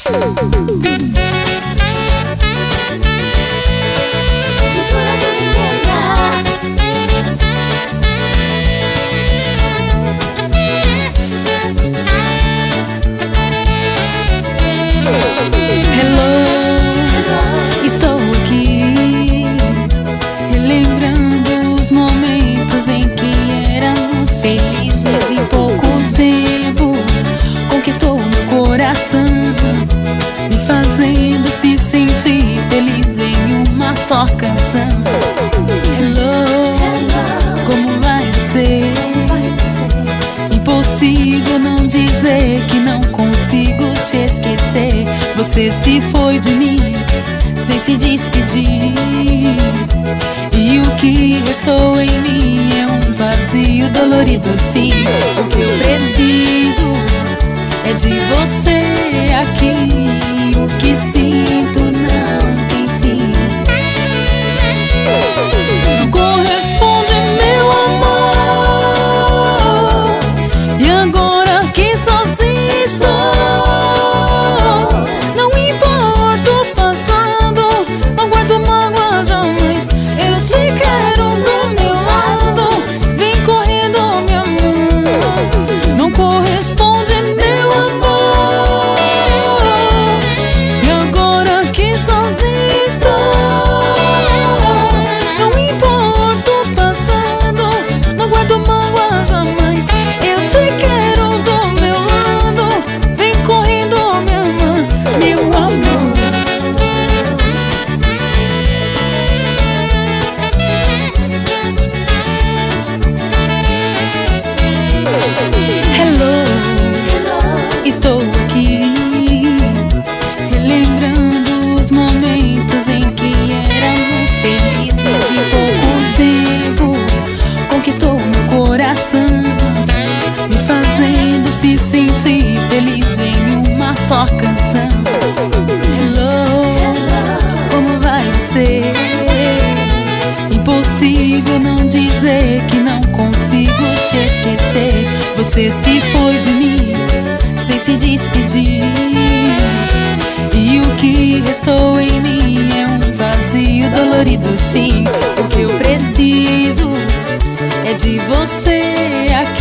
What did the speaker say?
Estou aqui, relembrando os momentos em que éramos felizes. Em pouco tempo conquistou meu coração, me fazendo se sentir feliz em uma só canção. Hello, como vai você? Impossível não dizer que não consigo te esquecer. Você se foi de mim sem se despedir, e o que restou em mim é um vazio dolorido, sim. O que eu preciso é de você aqui. O que sinto não tem fim. Não corresponde, meu amor, e agora que sozinho estou. Estou aqui, relembrando os momentos em que éramos felizes. Em pouco tempo conquistou meu coração, me fazendo se sentir feliz em uma só canção. Hello, como vai você? Impossível não dizer que não consigo te esquecer. Você se foi de mim sem se despedir, e o que restou em mim é um vazio dolorido, sim. O que eu preciso é de você aqui.